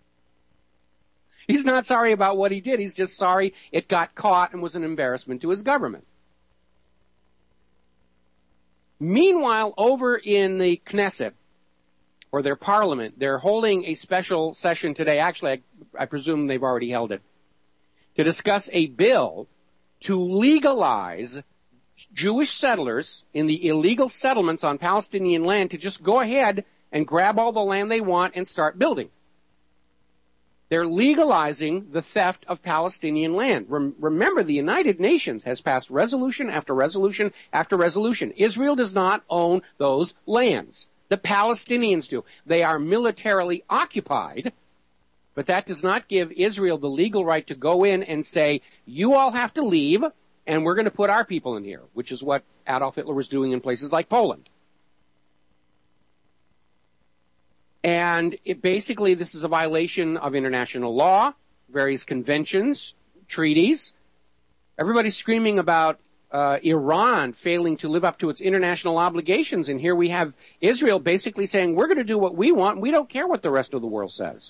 He's not sorry about what he did. He's just sorry it got caught and was an embarrassment to his government. Meanwhile, over in the Knesset, or their parliament, they're holding a special session today. Actually, I, I presume they've already held it, to discuss a bill to legalize Jewish settlers in the illegal settlements on Palestinian land to just go ahead and grab all the land they want and start building. They're legalizing the theft of Palestinian land. Rem- remember, the United Nations has passed resolution after resolution after resolution. Israel does not own those lands. The Palestinians do. They are militarily occupied, but that does not give Israel the legal right to go in and say, you all have to leave, and we're going to put our people in here, which is what Adolf Hitler was doing in places like Poland. And it basically, this is a violation of international law, various conventions, treaties. Everybody's screaming about uh, Iran failing to live up to its international obligations, and here we have Israel basically saying, we're going to do what we want, and we don't care what the rest of the world says.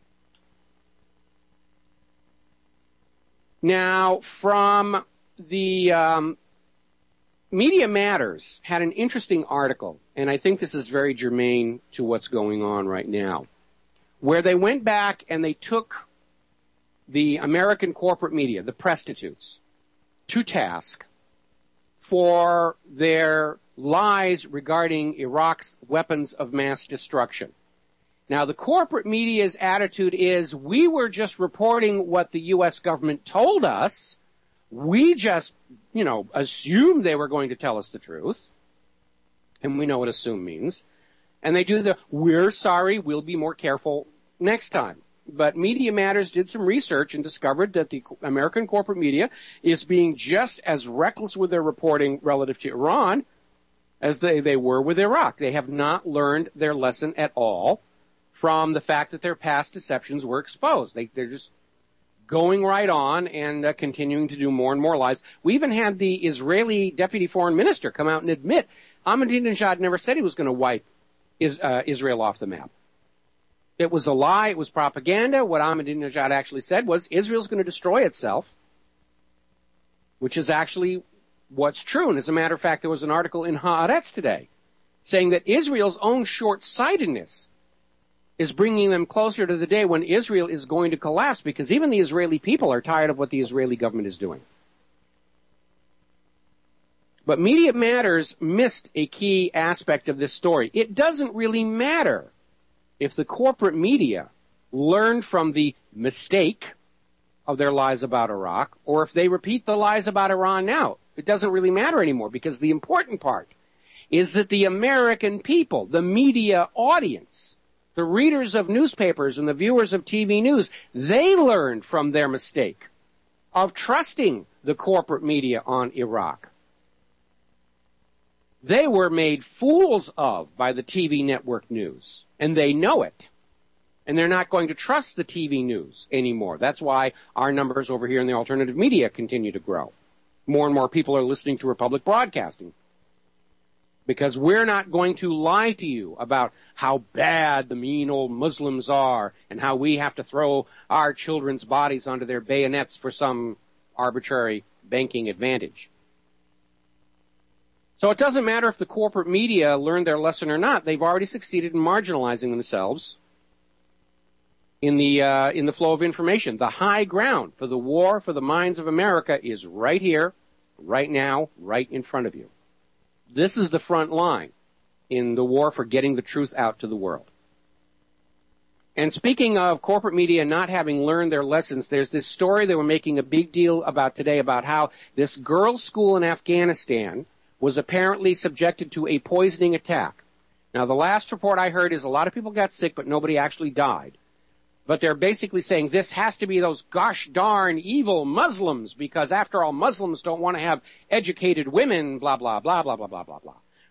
Now, from the um, Media Matters had an interesting article, and I think this is very germane to what's going on right now, where they went back and they took the American corporate media, the prostitutes, to task for their lies regarding Iraq's weapons of mass destruction. Now, the corporate media's attitude is, we were just reporting what the U S government told us. We just, you know, assumed they were going to tell us the truth. And we know what assume means. And they do the, we're sorry, we'll be more careful next time. But Media Matters did some research and discovered that the American corporate media is being just as reckless with their reporting relative to Iran as they, they were with Iraq. They have not learned their lesson at all from the fact that their past deceptions were exposed. They, they're just going right on and uh, continuing to do more and more lies. We even had the Israeli deputy foreign minister come out and admit Ahmadinejad never said he was going to wipe is, uh, Israel off the map. It was a lie. It was propaganda. What Ahmadinejad actually said was Israel's going to destroy itself, which is actually what's true. And as a matter of fact, there was an article in Haaretz today saying that Israel's own short-sightedness is bringing them closer to the day when Israel is going to collapse, because even the Israeli people are tired of what the Israeli government is doing. But Media Matters missed a key aspect of this story. It doesn't really matter if the corporate media learned from the mistake of their lies about Iraq, or if they repeat the lies about Iran now. It doesn't really matter anymore, because the important part is that the American people, the media audience, the readers of newspapers and the viewers of T V news, they learned from their mistake of trusting the corporate media on Iraq. They were made fools of by the T V network news, and they know it. And they're not going to trust the T V news anymore. That's why our numbers over here in the alternative media continue to grow. More and more people are listening to Republic Broadcasting, because we're not going to lie to you about how bad the mean old Muslims are and how we have to throw our children's bodies onto their bayonets for some arbitrary banking advantage. So it doesn't matter if the corporate media learned their lesson or not. They've already succeeded in marginalizing themselves in the uh, in the flow of information. The high ground for the war for the minds of America is right here, right now, right in front of you. This is the front line in the war for getting the truth out to the world. And speaking of corporate media not having learned their lessons, there's this story they were making a big deal about today about how this girls' school in Afghanistan was apparently subjected to a poisoning attack. Now, the last report I heard is a lot of people got sick, but nobody actually died. But they're basically saying this has to be those gosh darn evil Muslims, because after all, Muslims don't want to have educated women, blah, blah, blah, blah, blah, blah, blah, blah.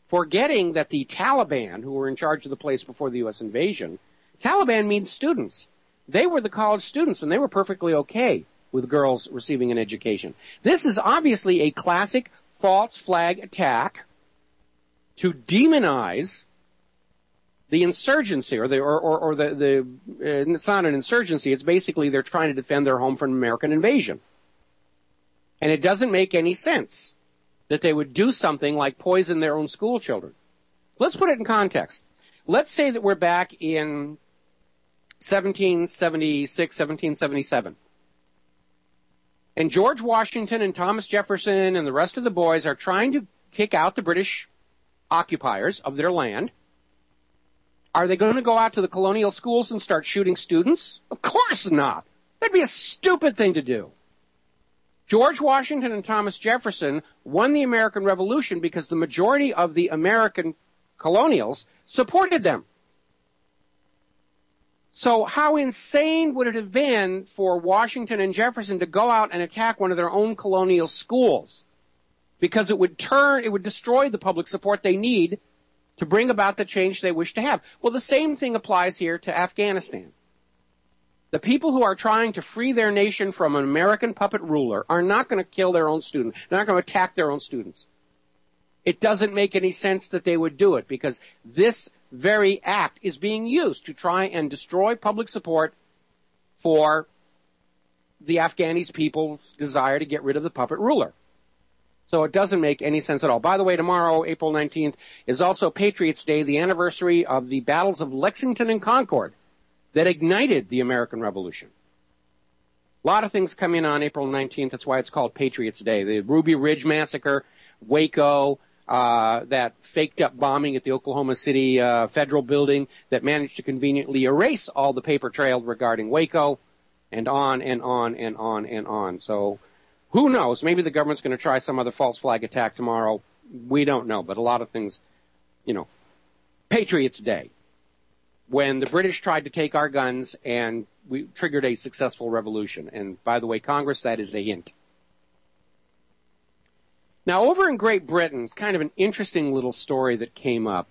forgetting that the Taliban, who were in charge of the place before the U S invasion, Taliban means students. They were the college students, and they were perfectly okay with girls receiving an education. This is obviously a classic false flag attack to demonize the insurgency, or the, or, or, or the, the uh, it's not an insurgency, it's basically they're trying to defend their home from an American invasion. And it doesn't make any sense that they would do something like poison their own school children. Let's put it in context. Let's say that we're back in seventeen seventy-six, seventeen seventy-seven. And George Washington and Thomas Jefferson and the rest of the boys are trying to kick out the British occupiers of their land. Are they going to go out to the colonial schools and start shooting students? Of course not. That'd be a stupid thing to do. George Washington and Thomas Jefferson won the American Revolution because the majority of the American colonials supported them. So how insane would it have been for Washington and Jefferson to go out and attack one of their own colonial schools? Because it would turn, it would destroy the public support they need to bring about the change they wish to have. Well, the same thing applies here to Afghanistan. The people who are trying to free their nation from an American puppet ruler are not going to kill their own students. They're not going to attack their own students. It doesn't make any sense that they would do it, because this very act is being used to try and destroy public support for the Afghanis people's desire to get rid of the puppet ruler. So it doesn't make any sense at all. By the way, tomorrow, April nineteenth, is also Patriots' Day, the anniversary of the battles of Lexington and Concord that ignited the American Revolution. A lot of things come in on April nineteenth. That's why it's called Patriots' Day. The Ruby Ridge Massacre, Waco, uh, that faked-up bombing at the Oklahoma City uh, Federal Building that managed to conveniently erase all the paper trail regarding Waco, and on and on and on and on. So who knows? Maybe the government's going to try some other false flag attack tomorrow. We don't know, but a lot of things, you know. Patriots' Day, when the British tried to take our guns and we triggered a successful revolution. And by the way, Congress, that is a hint. Now, over in Great Britain, it's kind of an interesting little story that came up.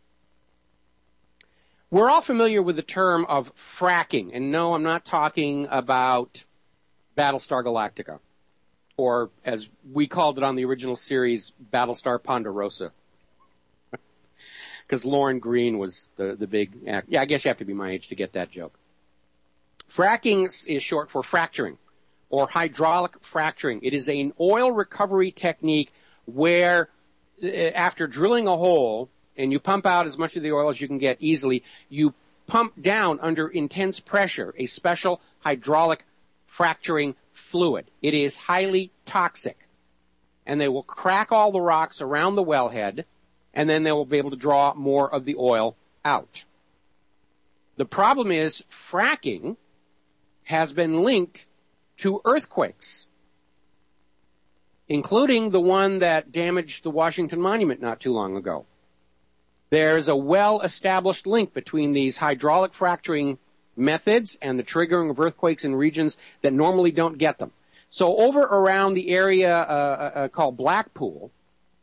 We're all familiar with the term of fracking. And no, I'm not talking about Battlestar Galactica, or as we called it on the original series, Battlestar Ponderosa. Because Lauren Green was the, the big act. Yeah, I guess you have to be my age to get that joke. Fracking is short for fracturing, or hydraulic fracturing. It is an oil recovery technique where after drilling a hole and you pump out as much of the oil as you can get easily, you pump down under intense pressure a special hydraulic fracturing fluid. It is highly toxic, and they will crack all the rocks around the wellhead, and then they will be able to draw more of the oil out. The problem is fracking has been linked to earthquakes, including the one that damaged the Washington Monument not too long ago. There's a well-established link between these hydraulic fracturing methods and the triggering of earthquakes in regions that normally don't get them. So over around the area uh, uh, called Blackpool,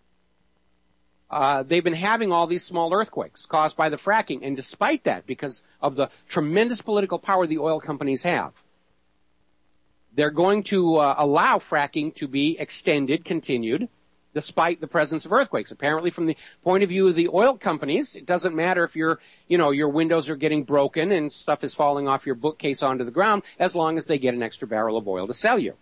uh, they've been having all these small earthquakes caused by the fracking. And despite that, because of the tremendous political power the oil companies have, they're going to uh, allow fracking to be extended, continued, despite the presence of earthquakes. Apparently, from the point of view of the oil companies, it doesn't matter if your, you know, your windows are getting broken and stuff is falling off your bookcase onto the ground, as long as they get an extra barrel of oil to sell you.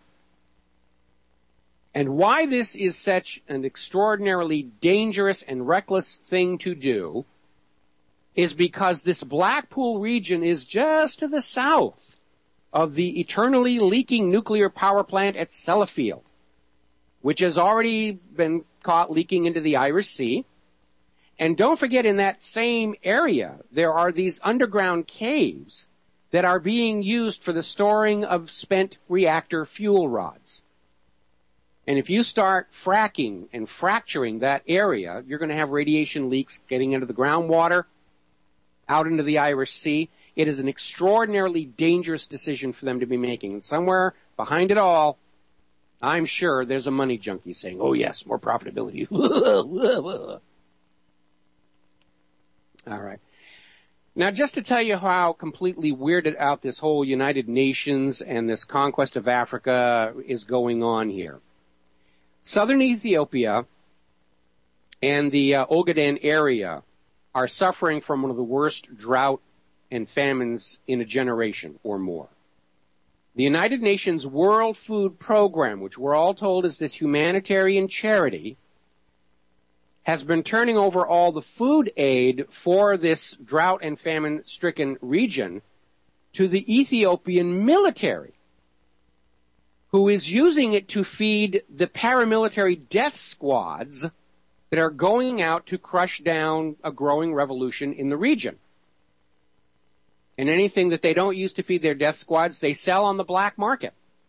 And why this is such an extraordinarily dangerous and reckless thing to do is because this Blackpool region is just to the south of the eternally leaking nuclear power plant at Sellafield, which has already been caught leaking into the Irish Sea. And don't forget, in that same area, there are these underground caves that are being used for the storing of spent reactor fuel rods. And if you start fracking and fracturing that area, you're going to have radiation leaks getting into the groundwater, out into the Irish Sea. It is an extraordinarily dangerous decision for them to be making. And somewhere behind it all, I'm sure there's a money junkie saying, oh yes, more profitability. All right. Now, just to tell you how completely weirded out this whole United Nations and this conquest of Africa is going on here. Southern Ethiopia and the uh, Ogaden area are suffering from one of the worst drought and famines in a generation or more. The United Nations World Food Program, which we're all told is this humanitarian charity, has been turning over all the food aid for this drought and famine-stricken region to the Ethiopian military, who is using it to feed the paramilitary death squads that are going out to crush down a growing revolution in the region. And anything that they don't use to feed their death squads, they sell on the black market.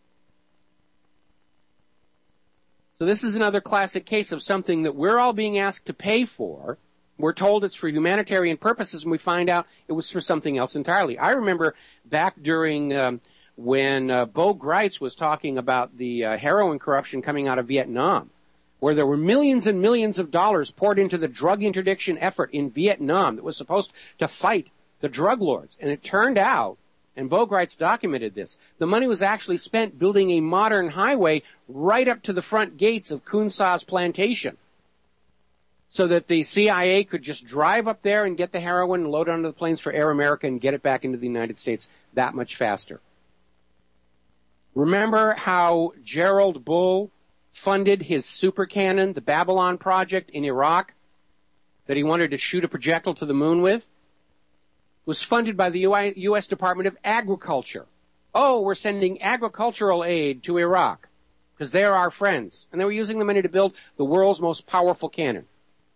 So this is another classic case of something that we're all being asked to pay for. We're told it's for humanitarian purposes, and we find out it was for something else entirely. I remember back during um, when uh, Bo Gritz was talking about the uh, heroin corruption coming out of Vietnam, where there were millions and millions of dollars poured into the drug interdiction effort in Vietnam that was supposed to fight the drug lords. And it turned out, and Bo Gritz documented this, the money was actually spent building a modern highway right up to the front gates of Kun Sa's plantation, so that the C I A could just drive up there and get the heroin and load it onto the planes for Air America and get it back into the United States that much faster. Remember how Gerald Bull funded his super cannon, the Babylon project in Iraq, that he wanted to shoot a projectile to the moon with? It was funded by the U S Department of Agriculture. Oh, we're sending agricultural aid to Iraq because they're our friends. And they were using the money to build the world's most powerful cannon.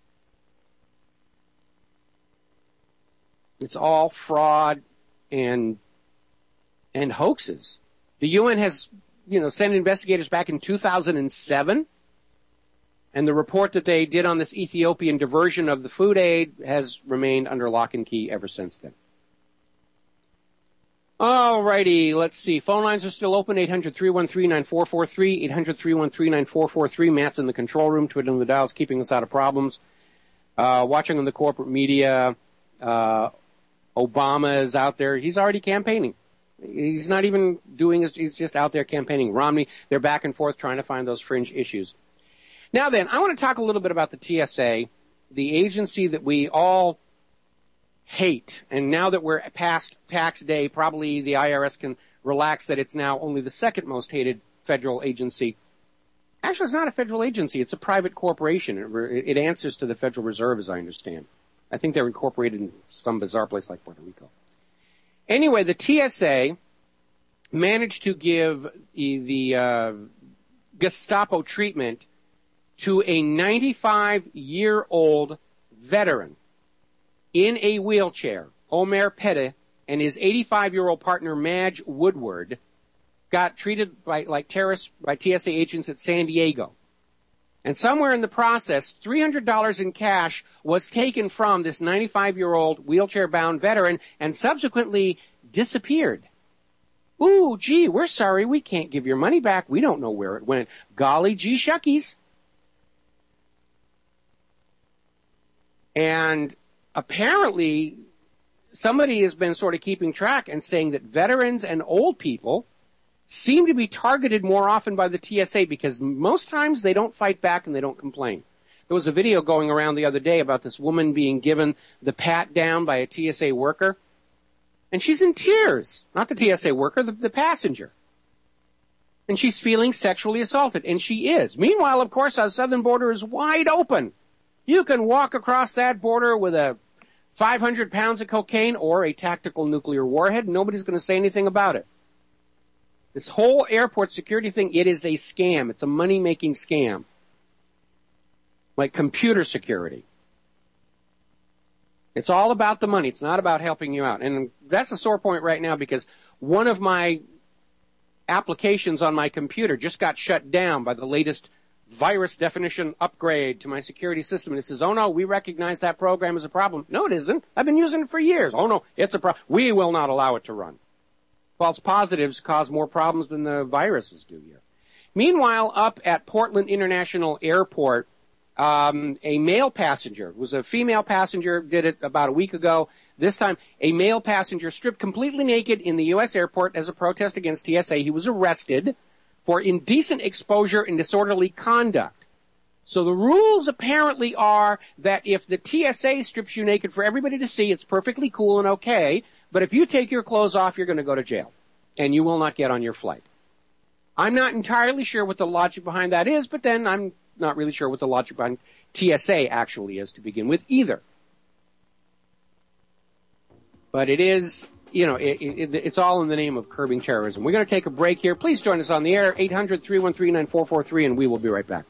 It's all fraud and and hoaxes. The U N has, you know, sent investigators back in two thousand seven, and the report that they did on this Ethiopian diversion of the food aid has remained under lock and key ever since then. All righty, let's see. Phone lines are still open, eight hundred, three one three, nine four four three, eight hundred, three one three, nine four four three. Matt's in the control room, twiddling the dials, keeping us out of problems. Uh, watching on the corporate media, uh, Obama is out there. He's already campaigning. He's not even doing his, he's just out there campaigning. Romney, they're back and forth trying to find those fringe issues. Now then, I want to talk a little bit about the T S A, the agency that we all hate. And now that we're past tax day, probably the I R S can relax that it's now only the second most hated federal agency. Actually, it's not a federal agency. It's a private corporation. It, it answers to the Federal Reserve, as I understand. I think they're incorporated in some bizarre place like Puerto Rico. Anyway, the T S A managed to give the, the uh, Gestapo treatment to a ninety-five-year-old veteran in a wheelchair. Omer Pede and his eighty-five-year-old partner, Madge Woodward, got treated by like terrorists by T S A agents at San Diego. And somewhere in the process, three hundred dollars in cash was taken from this ninety-five-year-old wheelchair-bound veteran and subsequently disappeared. Ooh, gee, we're sorry, we can't give your money back. We don't know where it went. Golly gee shuckies. And apparently, somebody has been sort of keeping track and saying that veterans and old people seem to be targeted more often by the T S A because most times they don't fight back and they don't complain. There was a video going around the other day about this woman being given the pat down by a T S A worker, and she's in tears. Not the T S A worker, the, the passenger. And she's feeling sexually assaulted, and she is. Meanwhile, of course, our southern border is wide open. You can walk across that border with a five hundred pounds of cocaine or a tactical nuclear warhead, and nobody's going to say anything about it. This whole airport security thing, it is a scam. It's a money-making scam. Like computer security. It's all about the money. It's not about helping you out. And that's a sore point right now because one of my applications on my computer just got shut down by the latest virus definition upgrade to my security system. And it says, oh no, we recognize that program as a problem. No, it isn't. I've been using it for years. Oh no, it's a problem. We will not allow it to run. False positives cause more problems than the viruses do here. Meanwhile, up at Portland International Airport, Um, a male passenger, it was a female passenger, did it about a week ago. This time, a male passenger stripped completely naked in the U S airport as a protest against T S A. He was arrested for indecent exposure and disorderly conduct. So the rules apparently are that if the T S A strips you naked for everybody to see, it's perfectly cool and okay. But if you take your clothes off, you're going to go to jail, and you will not get on your flight. I'm not entirely sure what the logic behind that is, but then I'm not really sure what the logic behind T S A actually is to begin with either. But it is, you know, it, it, it's all in the name of curbing terrorism. We're going to take a break here. Please join us on the air, eight hundred, three one three, nine four four three, and we will be right back.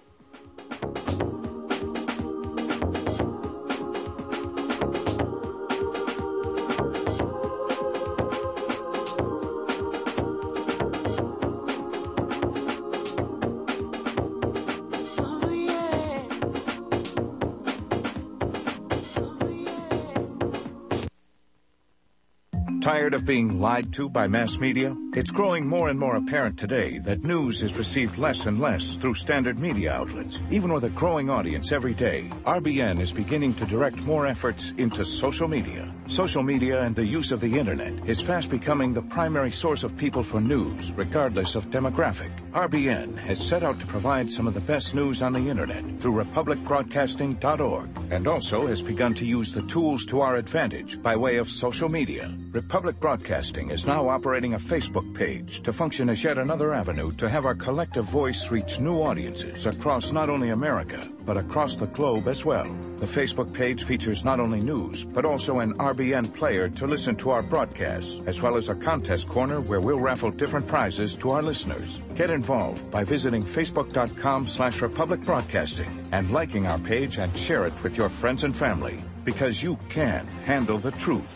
Tired of being lied to by mass media? It's growing more and more apparent today that news is received less and less through standard media outlets. Even with a growing audience every day, R B N is beginning to direct more efforts into social media. Social media and the use of the internet is fast becoming the primary source of people for news, regardless of demographic. R B N has set out to provide some of the best news on the internet through republic broadcasting dot org, and also has begun to use the tools to our advantage by way of social media. Republic Broadcasting is now operating a Facebook page to function as yet another avenue to have our collective voice reach new audiences across not only America, but across the globe as well. The Facebook page features not only news, but also an R B N player to listen to our broadcasts, as well as a contest corner where we'll raffle different prizes to our listeners. Get involved by visiting facebook.com slash Republic Broadcasting and liking our page and share it with your friends and family, because you can handle the truth.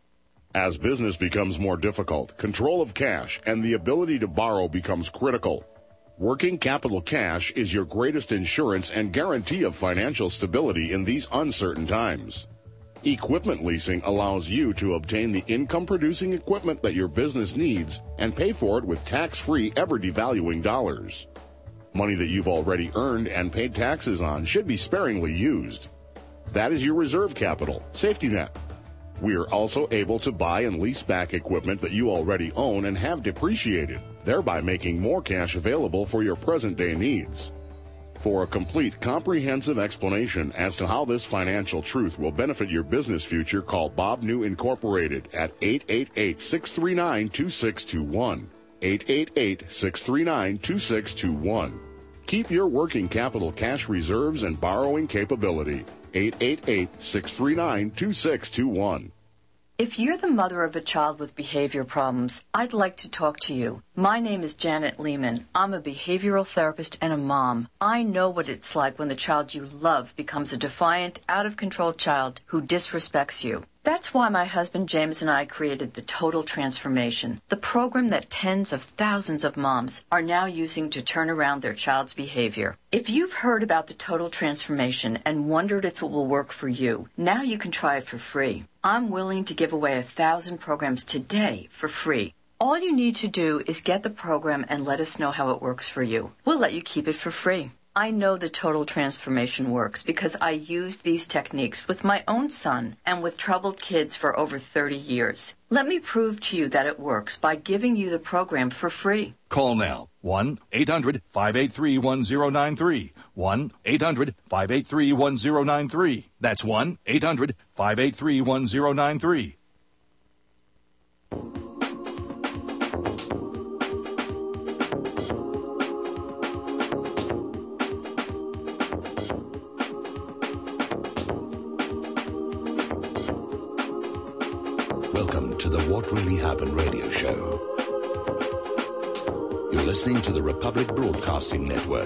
As business becomes more difficult, control of cash and the ability to borrow becomes critical. Working capital cash is your greatest insurance and guarantee of financial stability in these uncertain times. Equipment leasing allows you to obtain the income-producing equipment that your business needs and pay for it with tax-free, ever-devaluing dollars. Money that you've already earned and paid taxes on should be sparingly used. That is your reserve capital, safety net. We are also able to buy and lease back equipment that you already own and have depreciated, thereby making more cash available for your present-day needs. For a complete, comprehensive explanation as to how this financial truth will benefit your business future, call Bob New Incorporated at eight eight eight, six three nine, two six two one. eight eight eight, six three nine, two six two one. Keep your working capital cash reserves and borrowing capability. eight eight eight, six three nine, two six two one. If you're the mother of a child with behavior problems, I'd like to talk to you. My name is Janet Lehman. I'm a behavioral therapist and a mom. I know what it's like when the child you love becomes a defiant, out-of-control child who disrespects you. That's why my husband James and I created the Total Transformation, the program that tens of thousands of moms are now using to turn around their child's behavior. If you've heard about the Total Transformation and wondered if it will work for you, now you can try it for free. I'm willing to give away a thousand programs today for free. All you need to do is get the program and let us know how it works for you. We'll let you keep it for free. I know the Total Transformation works because I used these techniques with my own son and with troubled kids for over thirty years. Let me prove to you that it works by giving you the program for free. Call now. one eight hundred, five eight three, one zero nine three. one eight hundred, five eight three, one zero nine three. That's one eight hundred, five eight three, one zero nine three. Welcome to the What Really Happened radio show. You're listening to the Republic Broadcasting Network.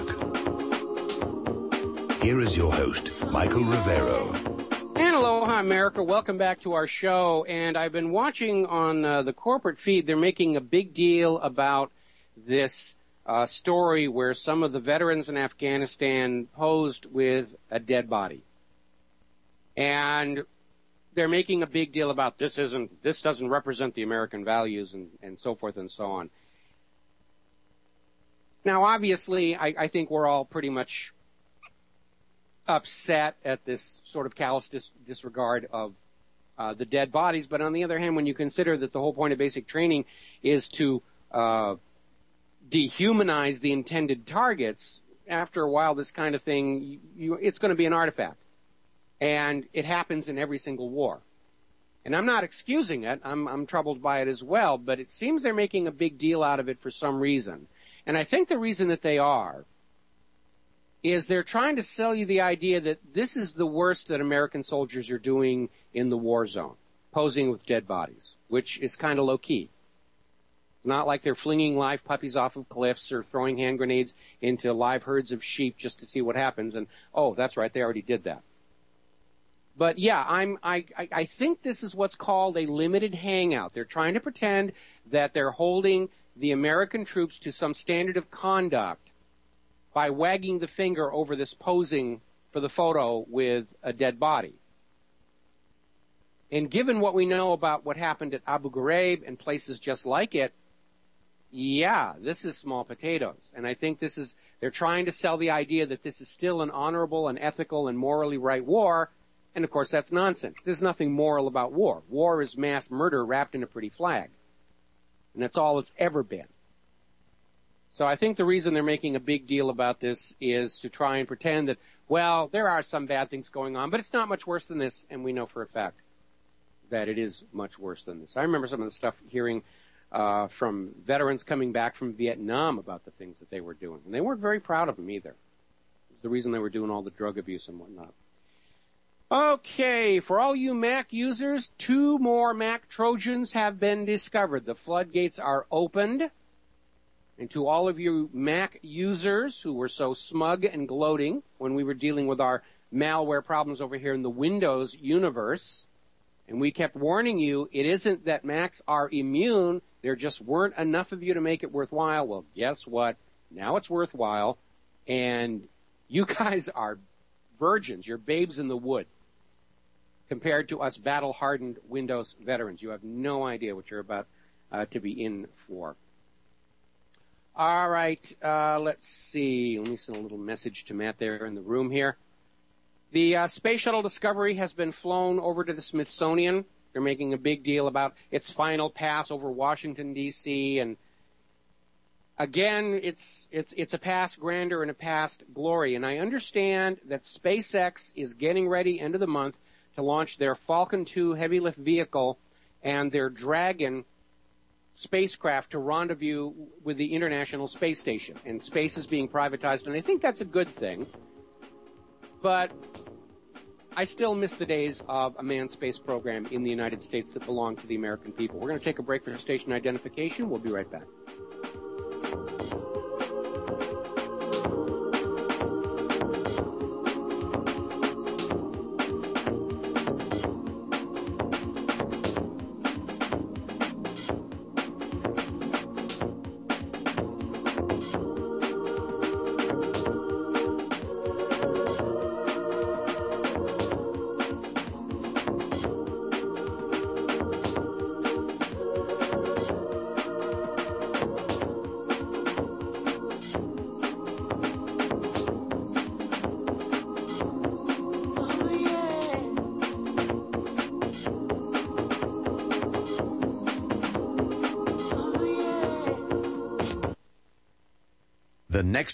Here is your host, Michael Rivero. And aloha, America. Welcome back to our show. And I've been watching on uh, the corporate feed. They're making a big deal about this uh, story where some of the veterans in Afghanistan posed with a dead body. And they're making a big deal about this isn't, this doesn't represent the American values and, and so forth and so on. Now, obviously, I, I think we're all pretty much upset at this sort of callous dis- disregard of uh, the dead bodies. But on the other hand, when you consider that the whole point of basic training is to uh, dehumanize the intended targets, after a while, this kind of thing, you, you, it's going to be an artifact. And it happens in every single war. And I'm not excusing it. I'm, I'm troubled by it as well. But it seems they're making a big deal out of it for some reason. And I think the reason that they are is they're trying to sell you the idea that this is the worst that American soldiers are doing in the war zone, posing with dead bodies, which is kind of low-key. It's not like they're flinging live puppies off of cliffs or throwing hand grenades into live herds of sheep just to see what happens. And, oh, that's right, they already did that. But yeah, I'm, I, I, I think this is what's called a limited hangout. They're trying to pretend that they're holding the American troops to some standard of conduct by wagging the finger over this posing for the photo with a dead body. And given what we know about what happened at Abu Ghraib and places just like it, yeah, this is small potatoes. And I think this is, they're trying to sell the idea that this is still an honorable and ethical and morally right war. And of course, that's nonsense. There's nothing moral about war. War is mass murder wrapped in a pretty flag. And that's all it's ever been. So I think the reason they're making a big deal about this is to try and pretend that, well, there are some bad things going on, but it's not much worse than this. And we know for a fact that it is much worse than this. I remember some of the stuff hearing uh, from veterans coming back from Vietnam about the things that they were doing. And they weren't very proud of them either. It's the reason they were doing all the drug abuse and whatnot. Okay, for all you Mac users, two more Mac Trojans have been discovered. The floodgates are opened. And to all of you Mac users who were so smug and gloating when we were dealing with our malware problems over here in the Windows universe, and we kept warning you, it isn't that Macs are immune, there just weren't enough of you to make it worthwhile. Well, guess what? Now it's worthwhile, and you guys are virgins. You're babes in the wood compared to us battle-hardened Windows veterans. You have no idea what you're about uh, to be in for. All right, uh, let's see. Let me send a little message to Matt there in the room here. The uh, Space Shuttle Discovery has been flown over to the Smithsonian. They're making a big deal about its final pass over Washington, D C, and again, it's it's it's a past grandeur and a past glory. And I understand that SpaceX is getting ready end of the month to launch their Falcon two heavy lift vehicle and their Dragon spacecraft to rendezvous with the International Space Station. And space is being privatized, and I think that's a good thing. But I still miss the days of a manned space program in the United States that belonged to the American people. We're going to take a break for station identification. We'll be right back. The next